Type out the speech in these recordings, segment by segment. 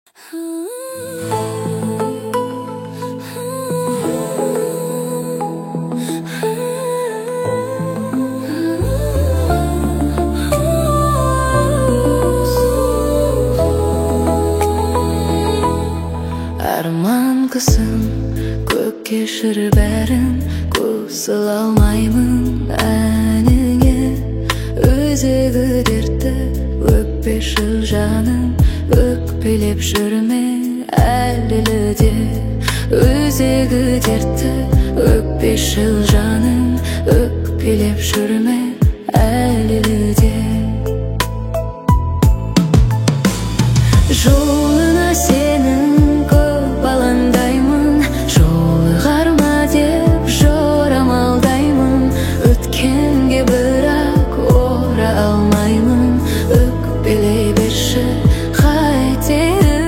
Arman kızım, көкке шыр бәрін көсіл алмаймын әніңе. Өзегі дертті өкпешіл жаным, өкпелеп жүрме әлі де. Өзегі дертті өкпешіл жаным, өкпелеп жүрме әлі де. Жолыңа сенің көп алаңдаймын, жолығарма деп жорамалдаймын. Өткенге бірақ ора алмаймын, өкпелей берші қайтейін.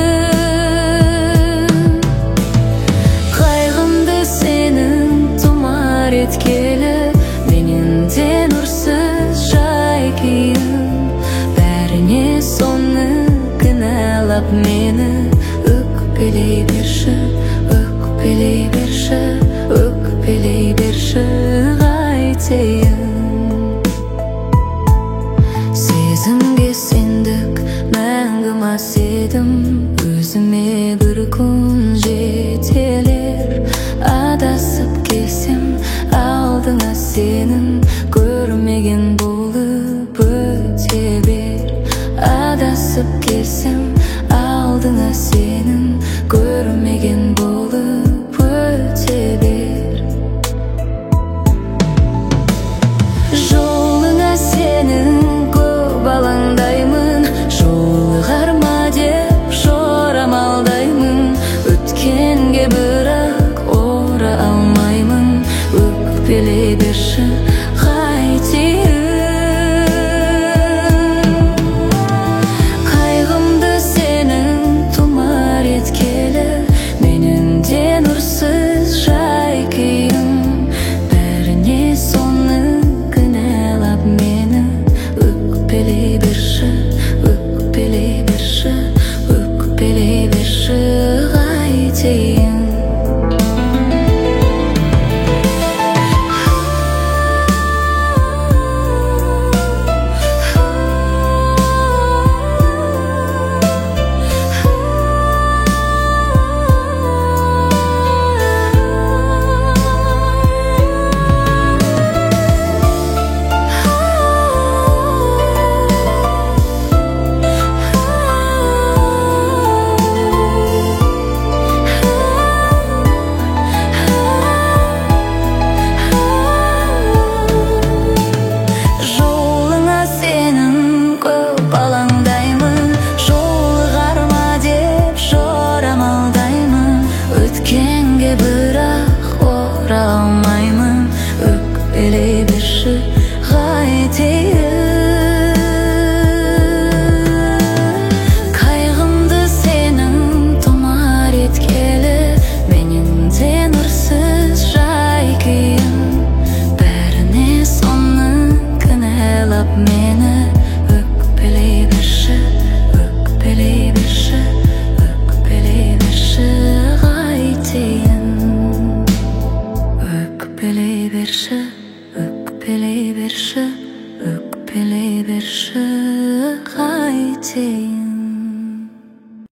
Қайғымды сенің тұмар еткелі, менен де нұрсыз жай күйім. Бәріне соны кінәлап мені, өкпелей берші, өкпелей берші, өкпелей берші қайтейін. Сезімге сендік мәңгі мас едім, өзіме бір күн